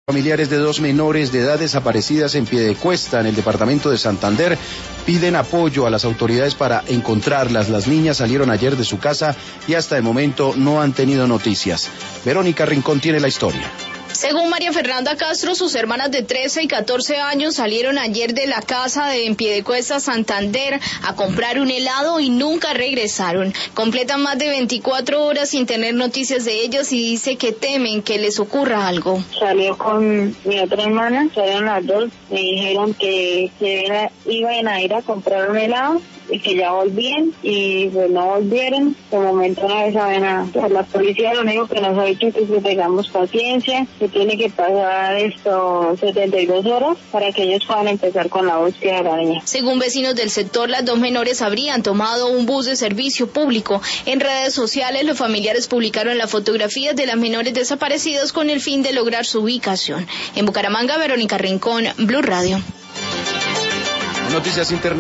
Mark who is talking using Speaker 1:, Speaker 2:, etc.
Speaker 1: Familiares de dos menores de edad desaparecidas en Piedecuesta, en el departamento de Santander, piden apoyo a las autoridades para encontrarlas. Las niñas salieron ayer de su casa y hasta el momento no han tenido noticias. Verónica Rincón tiene la historia.
Speaker 2: Según María Fernanda Castro, sus hermanas de 13 y 14 años salieron ayer de la casa en Piedecuesta, Santander, a comprar un helado y nunca regresaron. Completan más de 24 horas sin tener noticias de ellas y dice que temen que les ocurra algo.
Speaker 3: Salió con mi otra hermana, salieron las dos, me dijeron que iban a ir a comprar un helado y que ya volvían, y pues no volvieron. De momento no saben nada. Pues la policía lo único que nos ha dicho es que tengamos paciencia, que tiene que pasar 72 horas para que ellos puedan empezar con la búsqueda de la niña.
Speaker 2: Según vecinos del sector, las dos menores habrían tomado un bus de servicio público. En redes sociales, los familiares publicaron las fotografías de las menores desaparecidas con el fin de lograr su ubicación. En Bucaramanga, Verónica Rincón, Blue Radio.
Speaker 1: Noticias internacionales.